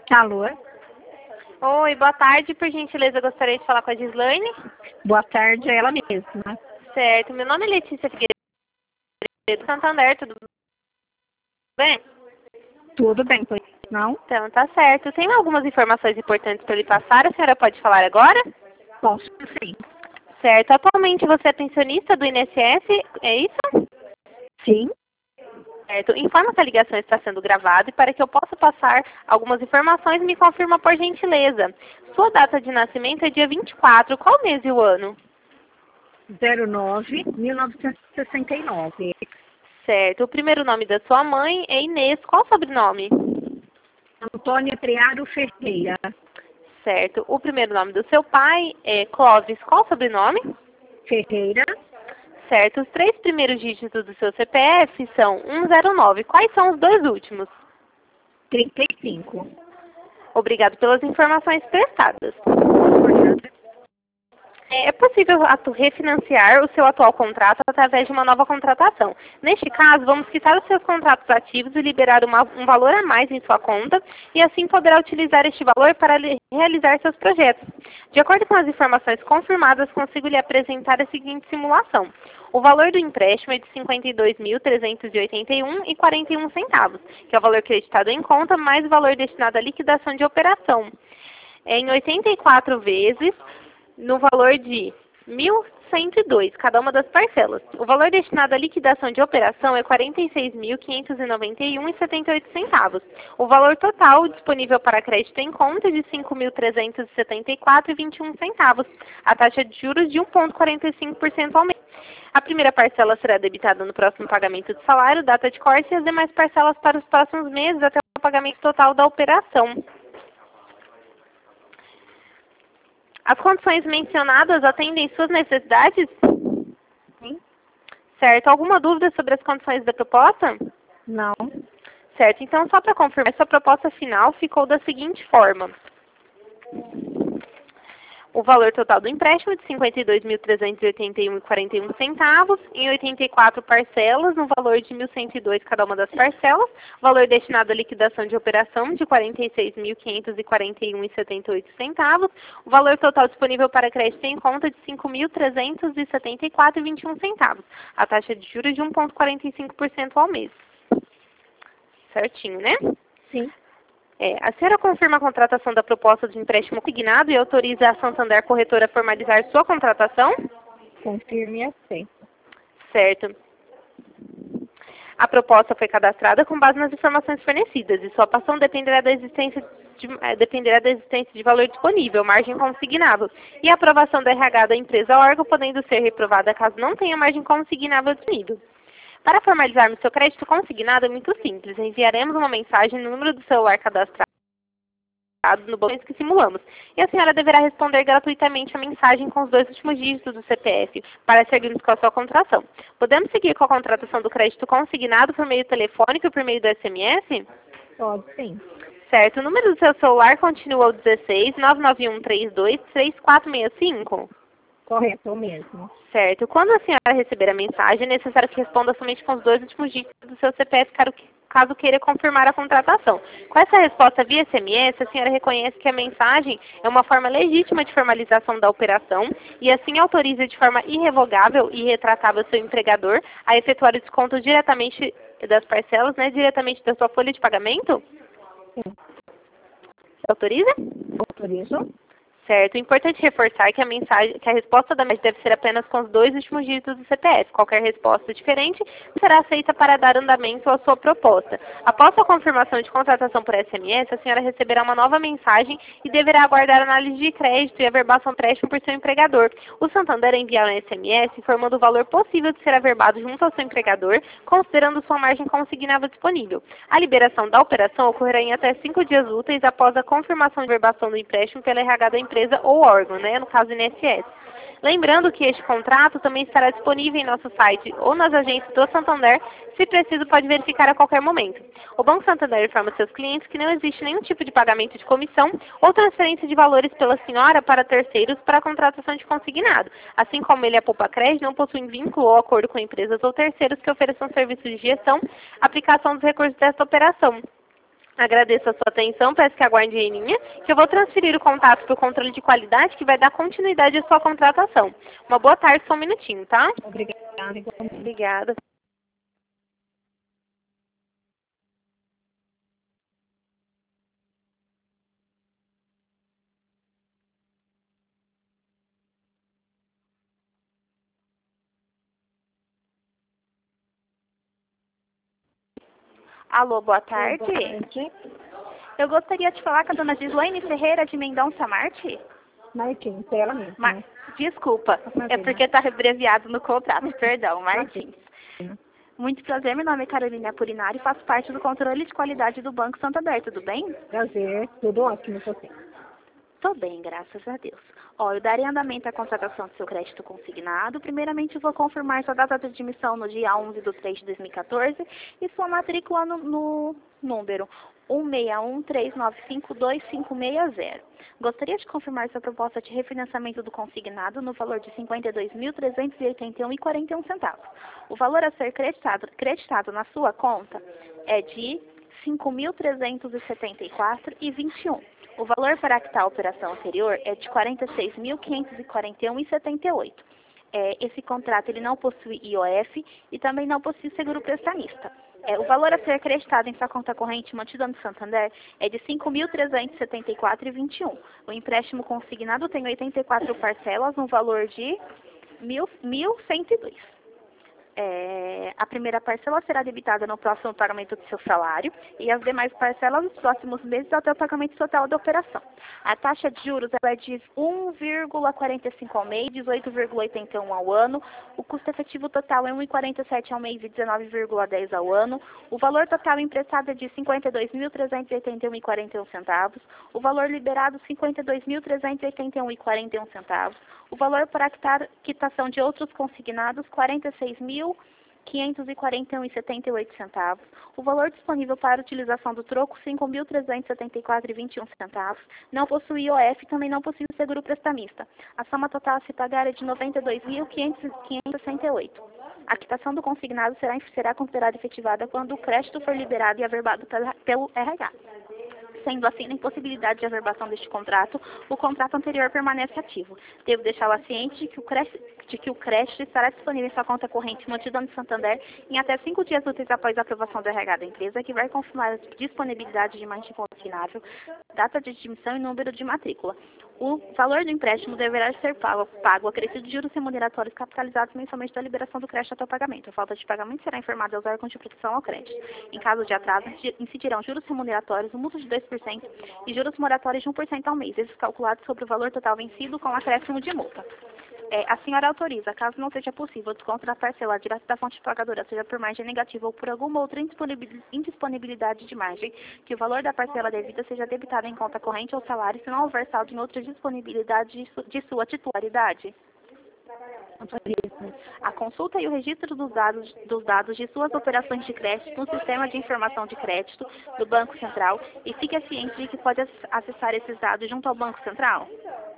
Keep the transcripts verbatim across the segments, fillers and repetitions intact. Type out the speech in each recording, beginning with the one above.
Alô? Oi, boa tarde. Por gentileza, eu gostaria de falar com a Gislaine. Boa tarde, é ela mesma. Certo. Meu nome é Letícia Figueiredo, Santander, tudo bem? Tudo bem, pois não? Então, tá certo. Tem algumas informações importantes para lhe passar. A senhora pode falar agora? Posso sim. Certo. Atualmente você é pensionista do I N S S, é isso? Sim? Certo. Informa que a ligação está sendo gravada e para que eu possa passar algumas informações, me confirma por gentileza. Sua data de nascimento é dia vinte e quatro. Qual mês e o ano? zero nove, mil novecentos e sessenta e nove. Certo. O primeiro nome da sua mãe é Inês. Qual o sobrenome? Antônia Triaro Ferreira. Certo. O primeiro nome do seu pai é Clóvis. Qual o sobrenome? Ferreira. Certo. Os três primeiros dígitos do seu C P F são um zero nove. Quais são os dois últimos? trinta e cinco. Obrigado pelas informações prestadas. Obrigada. É possível atu- refinanciar o seu atual contrato através de uma nova contratação. Neste caso, vamos quitar os seus contratos ativos e liberar uma- um valor a mais em sua conta e assim poderá utilizar este valor para li- realizar seus projetos. De acordo com as informações confirmadas, consigo lhe apresentar a seguinte simulação. O valor do empréstimo é de cinquenta e dois mil trezentos e oitenta e um reais e quarenta e um centavos, que é o valor creditado em conta, mais o valor destinado à liquidação de operação. É em oitenta e quatro vezes, no valor de mil cento e dois, cada uma das parcelas. O valor destinado à liquidação de operação é quarenta e seis mil quinhentos e noventa e um reais e setenta e oito centavos. O valor total disponível para crédito em conta é de cinco mil trezentos e setenta e quatro reais e vinte e um centavos. A taxa de juros de um vírgula quarenta e cinco por cento ao mês. A primeira parcela será debitada no próximo pagamento do salário, data de corte, e as demais parcelas para os próximos meses até o pagamento total da operação. As condições mencionadas atendem suas necessidades? Sim? Certo. Alguma dúvida sobre as condições da proposta? Não. Certo. Então, só para confirmar, sua proposta final ficou da seguinte forma. O valor total do empréstimo é de cinquenta e dois mil trezentos e oitenta e um reais e quarenta e um centavos, em oitenta e quatro parcelas, no valor de mil cento e dois cada uma das parcelas, valor destinado à liquidação de operação de quarenta e seis mil quinhentos e quarenta e um reais e setenta e oito centavos, o valor total disponível para crédito em conta de cinco mil trezentos e setenta e quatro reais e vinte e um centavos, a taxa de juros de um vírgula quarenta e cinco por cento ao mês. Certinho, né? Sim. É, a senhora confirma a contratação da proposta de empréstimo consignado e autoriza a Santander Corretora a formalizar sua contratação? Confirme e aceito. Certo. A proposta foi cadastrada com base nas informações fornecidas e sua passão dependerá da existência de, eh, dependerá da existência de valor disponível, margem consignável, e a aprovação da R H da empresa ou órgão, podendo ser reprovada caso não tenha margem consignável disponível. Para formalizarmos seu crédito consignado é muito simples. Enviaremos uma mensagem no número do celular cadastrado no banco que simulamos. E a senhora deverá responder gratuitamente a mensagem com os dois últimos dígitos do C P F para seguirmos com a sua contratação. Podemos seguir com a contratação do crédito consignado por meio telefônico e por meio do S M S? Pode sim. Certo. O número do seu celular continua o dezesseis, nove nove um três dois, três quatro seis cinco? Correto, é o mesmo. Certo. Quando a senhora receber a mensagem, é necessário que responda somente com os dois últimos dígitos do seu C P F, caso queira confirmar a contratação. Com essa resposta via S M S, a senhora reconhece que a mensagem é uma forma legítima de formalização da operação e assim autoriza de forma irrevogável e irretratável seu empregador a efetuar o desconto diretamente das parcelas, né, diretamente da sua folha de pagamento? Sim. Autoriza? Autorizo. Certo. Importante reforçar que a mensagem, que a resposta da mensagem deve ser apenas com os dois últimos dígitos do C P F. Qualquer resposta diferente será aceita para dar andamento à sua proposta. Após a confirmação de contratação por S M S, a senhora receberá uma nova mensagem e deverá aguardar a análise de crédito e averbação empréstimo por seu empregador. O Santander enviará um S M S informando o valor possível de ser averbado junto ao seu empregador, considerando sua margem consignável disponível. A liberação da operação ocorrerá em até cinco dias úteis após a confirmação de averbação do empréstimo pela R H da empresa ou órgão, né, no caso I N S S. Lembrando que este contrato também estará disponível em nosso site ou nas agências do Santander, se preciso pode verificar a qualquer momento. O Banco Santander informa seus clientes que não existe nenhum tipo de pagamento de comissão ou transferência de valores pela senhora para terceiros para a contratação de consignado. Assim como ele, a Poupa Crédito, não possui vínculo ou acordo com empresas ou terceiros que ofereçam serviços de gestão, aplicação dos recursos desta operação. Agradeço a sua atenção, peço que aguarde em linha, que eu vou transferir o contato para o controle de qualidade, que vai dar continuidade à sua contratação. Uma boa tarde, só um minutinho, tá? Obrigada, igualmente. Obrigada. Alô, boa tarde. Boa tarde. Eu gostaria de falar com a dona Gislaine Ferreira de Mendonça Marte. Martins, é ela mesma. Ma Desculpa, é porque está abreviado no contrato, perdão, Martins. Muito prazer, meu nome é Carolina Apurinari e faço parte do controle de qualidade do Banco Santander, tudo bem? Prazer, tudo ótimo com você. Tô bem, graças a Deus. Ó, eu darei andamento à contratação do seu crédito consignado. Primeiramente, eu vou confirmar sua data de admissão no dia onze de três de dois mil e quatorze e sua matrícula no, no número um seis um, três nove cinco, dois cinco seis zero. Gostaria de confirmar sua proposta de refinanciamento do consignado no valor de cinquenta e dois mil, trezentos e oitenta e um reais e quarenta e um centavos. O valor a ser creditado, creditado na sua conta é de cinco mil, trezentos e setenta e quatro reais e vinte e um centavos. O valor para quitar a operação anterior é de quarenta e seis mil, quinhentos e quarenta e um reais e setenta e oito centavos. É, esse contrato ele não possui I O F e também não possui seguro prestamista. É, o valor a ser acreditado em sua conta corrente mantida no Santander é de cinco mil, trezentos e setenta e quatro reais e vinte e um centavos. O empréstimo consignado tem oitenta e quatro parcelas no valor de mil cento e dois reais. É, a primeira parcela será debitada no próximo pagamento do seu salário e as demais parcelas nos próximos meses até o pagamento total da operação. A taxa de juros ela é de um vírgula quarenta e cinco ao mês, dezoito vírgula oitenta e um ao ano. O custo efetivo total é um vírgula quarenta e sete ao mês e dezenove vírgula dez ao ano. O valor total emprestado é de cinquenta e dois mil, trezentos e oitenta e um reais e quarenta e um centavos. O valor liberado cinquenta e dois mil, trezentos e oitenta e um reais e quarenta e um centavos. O valor para quitar, quitação de outros consignados, quarenta e seis mil, quinhentos e quarenta e um reais e setenta e oito centavos. O valor disponível para utilização do troco, cinco mil, trezentos e setenta e quatro reais e vinte e um centavos. Não possui I O F e também não possui seguro prestamista. A soma total a se pagar é de noventa e dois mil, quinhentos e sessenta e oito centavos. A quitação do consignado será, será considerada efetivada quando o crédito for liberado e averbado pelo R H. Sendo assim, na impossibilidade de averbação deste contrato, o contrato anterior permanece ativo. Devo deixá-la ciente de que, o crédito, de que o crédito estará disponível em sua conta corrente mantida no Santander em até cinco dias úteis após a aprovação do R H da empresa, que vai confirmar a disponibilidade de margem consignável, data de admissão e número de matrícula. O valor do empréstimo deverá ser pago, pago acrescido de juros remuneratórios capitalizados mensalmente da liberação do crédito até o pagamento. A falta de pagamento será informada aos órgãos de proteção ao crédito. Em caso de atraso, incidirão juros remuneratórios, um multa de dois por cento e juros moratórios de um por cento ao mês, esses calculados sobre o valor total vencido com acréscimo de multa. É, a senhora autoriza, caso não seja possível, o desconto da parcela direta da fonte pagadora, seja por margem negativa ou por alguma outra indisponibilidade de margem, que o valor da parcela devida seja debitado em conta corrente ou salário, se não houver saldo em outra disponibilidade de, su de sua titularidade. A consulta e o registro dos dados, dos dados de suas operações de crédito no sistema de informação de crédito do Banco Central e fique ciente de que pode acessar esses dados junto ao Banco Central.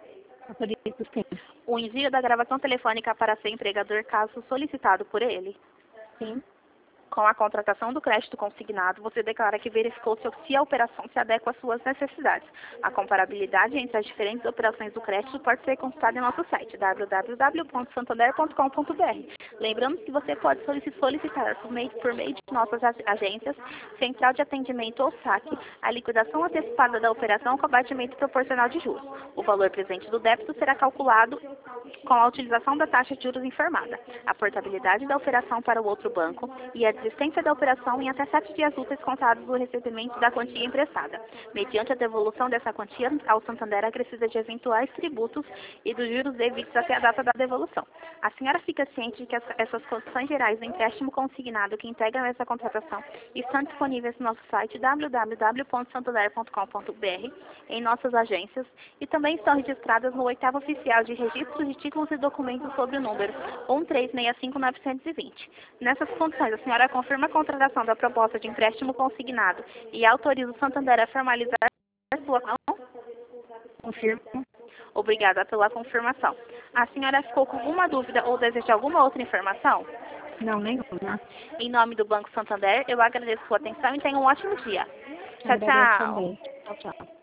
O envio da gravação telefônica para seu empregador, caso solicitado por ele. Sim. Com a contratação do crédito consignado, você declara que verificou se a operação se adequa às suas necessidades. A comparabilidade entre as diferentes operações do crédito pode ser consultada em nosso site, w w w ponto santander ponto com ponto b r. Lembrando que você pode solicitar por meio, por meio de nossas agências, central de atendimento ou saque, a liquidação antecipada da operação com abatimento proporcional de juros. O valor presente do débito será calculado com a utilização da taxa de juros informada, a portabilidade da operação para o outro banco e a existência da operação em até sete dias úteis contados do recebimento da quantia emprestada. Mediante a devolução dessa quantia ao Santander acrescida de eventuais tributos e dos juros devidos até a data da devolução. A senhora fica ciente de que essas condições gerais do empréstimo consignado que integram essa contratação estão disponíveis no nosso site w w w ponto santander ponto com ponto b r, em nossas agências, e também estão registradas no oitavo oficial de registros de títulos e documentos sob o número um três seis cinco nove dois zero. Nessas condições, a senhora confirma a contratação da proposta de empréstimo consignado e autoriza o Santander a formalizar a sua mão? Confirmo. Obrigada pela confirmação. A senhora ficou com alguma dúvida ou deseja alguma outra informação? Não, nenhuma. Em nome do Banco Santander, eu agradeço sua atenção e tenha um ótimo dia. Tchau, Agradeço tchau. também. Tchau, tchau.